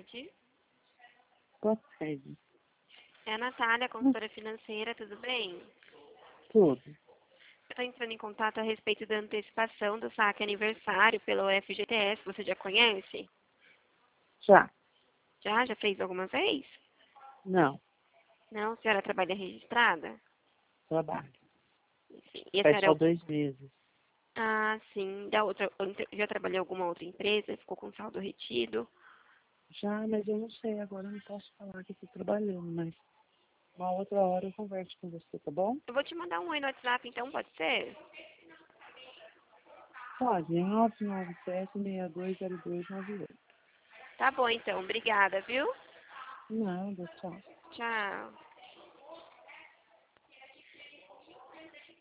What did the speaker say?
tarde. Boa tarde. É a Natália, consultora financeira, tudo bem? Tudo. Eu estou entrando em contato a respeito da antecipação do saque aniversário pelo FGTS. Você já conhece? Já? Já fez alguma vez? Não. Não? A senhora trabalha registrada? Trabalho. Sim. E a Faz senhora... só 2 meses. Ah, sim. Já trabalhou em alguma outra empresa? Ficou com saldo retido? Já, mas eu não sei. Agora eu não posso falar que estou trabalhando, mas uma outra hora eu converso com você, tá bom? Eu vou te mandar um oi no WhatsApp, então pode ser? Pode. 997-620298. Tá bom, então. Obrigada, viu? Nada, tchau. Tchau.